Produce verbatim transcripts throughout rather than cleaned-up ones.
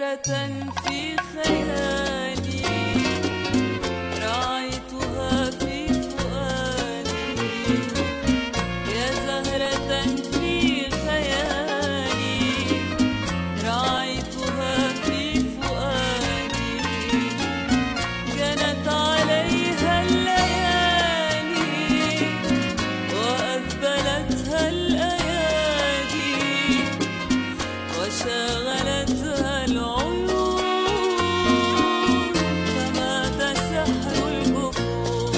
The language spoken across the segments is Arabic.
زهرة في خيالي رأيتها في فؤادي، يا زهرة في خيالي رأيتها في فؤادي، جنت عليها الليالي وأذبلتها الأيادي وشغلتها العيون، فمات سحر الجفون.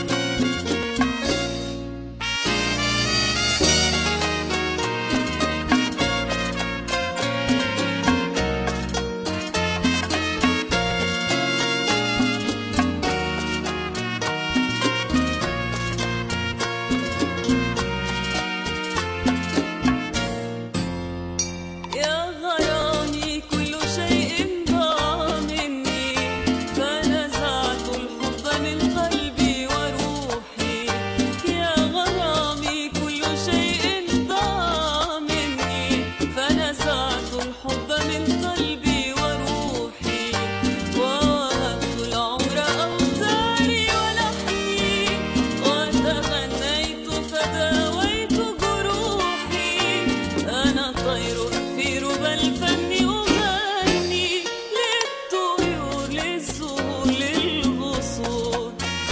يا غرامي كل شيء ضاع مني، فنزعت الحب من قلبي وروحي. يا غرامي كل شيء ضاع مني، فنزعت الحب من قلبي وروحي، ووهبت العمر أوتاري ولحني، وتغنيت فداويت جروحي. أنا طير في ربى الفن أغني للطيور للزهور للغصون.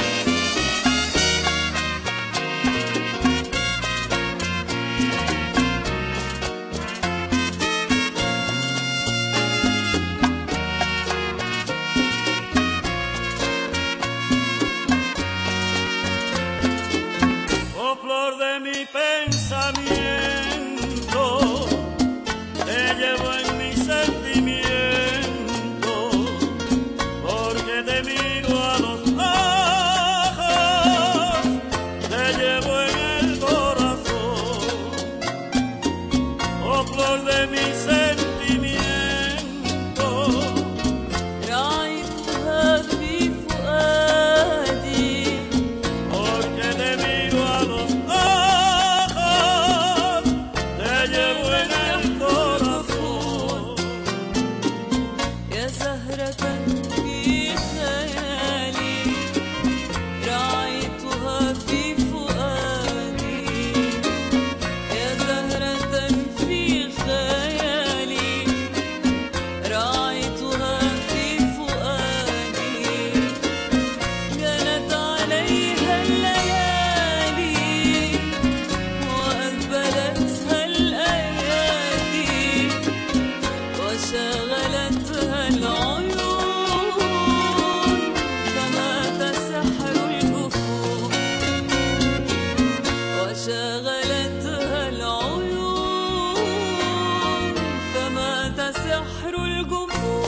Oh flor de mi pensamiento, te llevo en mi sentimiento, porque te miro a los ojos, te llevo en el corazón. Oh flor de mi sentimiento, رأيتها في فؤادي porque te miro a los ojos, te llevo en el corazón. يا زهرة في خيالي رأيتها في فؤادي، يا زهرة في خيالي رأيتها في فؤادي، جنت عليها الليالي وأذبلتها الأيادي وشغلتها العيون، فمات سحر الجفون. وشغلتها العيون، فمات سحر الجفون.